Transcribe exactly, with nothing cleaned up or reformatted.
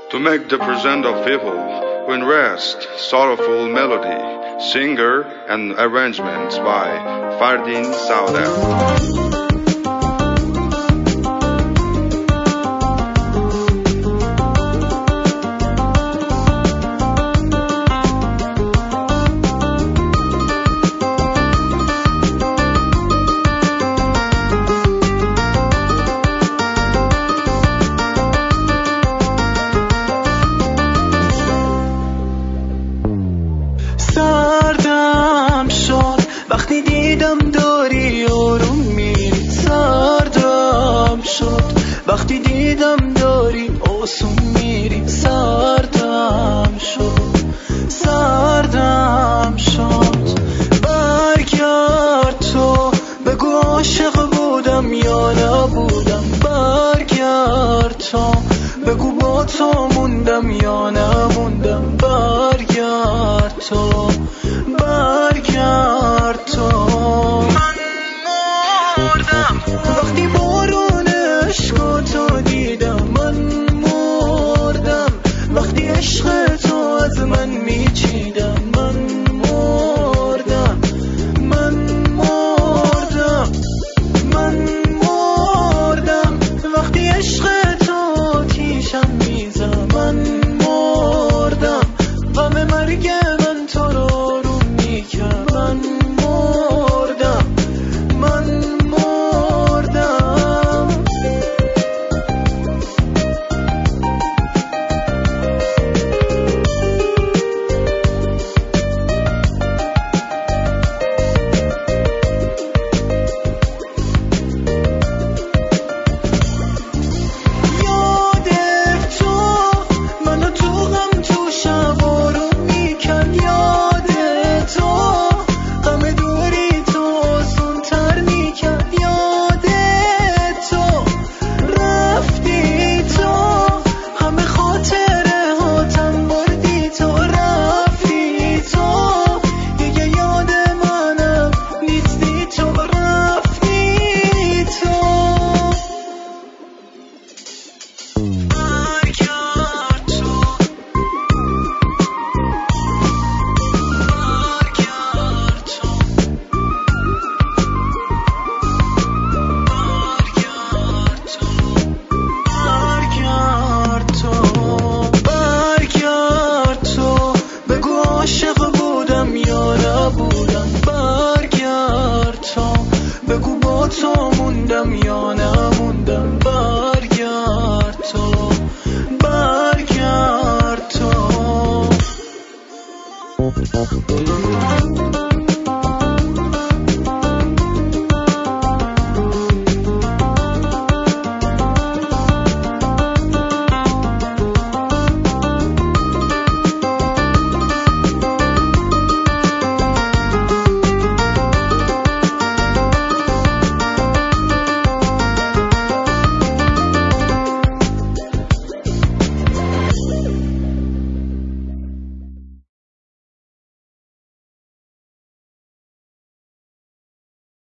to make the present of people when rest, sorrowful melody, singer and arrangements by Fardin Sauda. وقتی دیدم داری آروم میری، سردم شد. وقتی دیدم داری آسون میری، سردم شد، سردم شد. برگرد تو بگو عاشق بودم یا نبودم، برگرد تو بگو با تو موندم یا نموندم، برگرد تو، برگرد تو. من مردم وقتی بارون عشق تو دیدم، من مردم وقتی عشق تو از من میچیدم، من مردم، من مردم، من مردم وقتی عشق تو تیشم میزم، من مردم. غم مرگ من تو رو رو میکرد، من مردم، من مردم. یادت تو منو تو غم تو شبا رو میکرد، یادت تو غم دوری تو آسون تر میکرد، یادت تو رفتی تو همه خاطره هاتم بردی تو، رفتی تو دیگه یاد منم نیستی تو، رفتی تو. برگرد تو، برگرد تو، برگرد تو، برگرد تو بگو عاشق بودم یا نبودم، برگرد تو بگو با تو موندم یا نموندم، برگرد تو، برگرد تو.